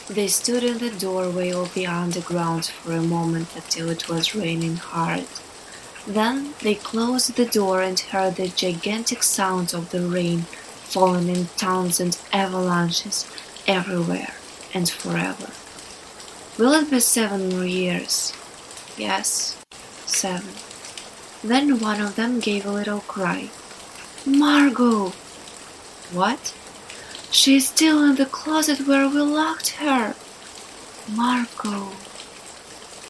They stood in the doorway of the underground for a moment until it was raining hard. Then they closed the door and heard the gigantic sound of the rain falling in tons and avalanches everywhere and forever. Will it be 7 more years? Yes, 7. Then one of them gave a little cry. Margot! What? She's still in the closet where we locked her. Margot.